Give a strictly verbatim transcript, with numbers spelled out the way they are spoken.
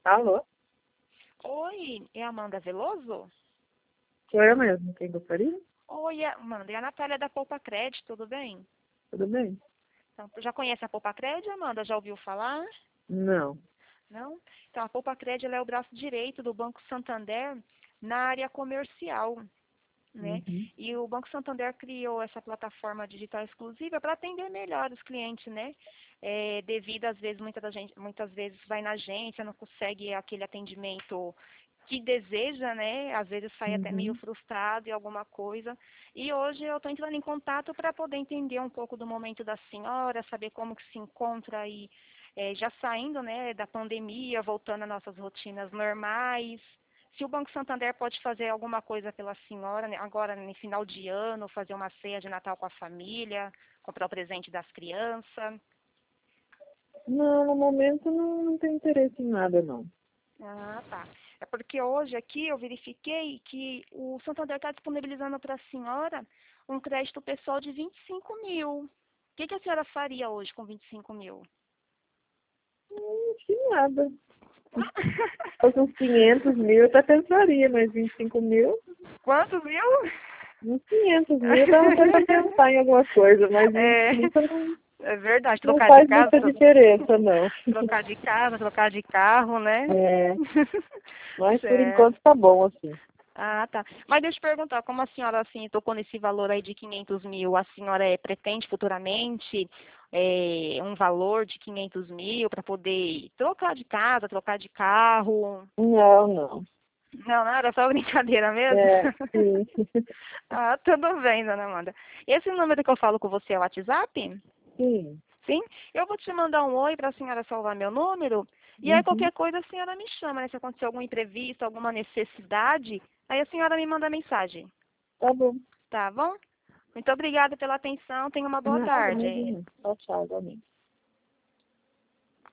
Alô? Oi, é a Amanda Veloso? Sou eu mesmo. Quem gostaria? Oi, Amanda, é a Natália da Poupa Crédito, tudo bem? Tudo bem? Então, já conhece a Poupa Crédito, Amanda? Já ouviu falar? Não. Não? Então, a Poupa Crédito ela é o braço direito do Banco Santander na área comercial, né? Uhum. E o Banco Santander criou essa plataforma digital exclusiva para atender melhor os clientes, né? É, devido, às vezes, muita da gente, muitas vezes vai na agência, não consegue aquele atendimento que deseja, né? Às vezes sai até meio Uhum. frustrado e alguma coisa. E hoje eu estou entrando em contato para poder entender um pouco do momento da senhora, saber como que se encontra aí, é, já saindo, né, da pandemia, voltando às nossas rotinas normais. Se o Banco Santander pode fazer alguma coisa pela senhora, né, agora no final de ano, fazer uma ceia de Natal com a família, comprar o presente das crianças. Não, no momento não, não tenho interesse em nada, não. Ah, tá. É porque hoje aqui eu verifiquei que o Santander está disponibilizando para a senhora um crédito pessoal de vinte e cinco mil. O que, que a senhora faria hoje com vinte e cinco mil? Não tinha nada. Se fosse uns quinhentos mil, eu até pensaria, mas vinte e cinco mil, Quantos mil? uns quinhentos mil dá até para pensar em alguma coisa, mas vinte e É, cinco não, é verdade, não trocar de faz casa, muita tro- diferença, não. trocar de casa, trocar de carro, né? É, mas por Certo. enquanto tá bom, assim. Ah, tá. Mas deixa eu perguntar, como a senhora, assim, tocou nesse valor aí de quinhentos mil, a senhora é, pretende futuramente é, um valor de quinhentos mil para poder trocar de casa, trocar de carro? Não, não. Não, não, era só brincadeira mesmo? É, sim. Ah, tudo bem, dona Amanda. Esse número que eu falo com você é o WhatsApp? Sim. Sim? Eu vou te mandar um oi para a senhora salvar meu número. E aí Uhum. qualquer coisa a senhora me chama, né? Se acontecer algum imprevisto, alguma necessidade, aí a senhora me manda mensagem. Tá bom. Tá bom? Muito obrigada pela atenção. Tenha uma boa Nada, tarde. imagina. Tchau, tchau, igualmente.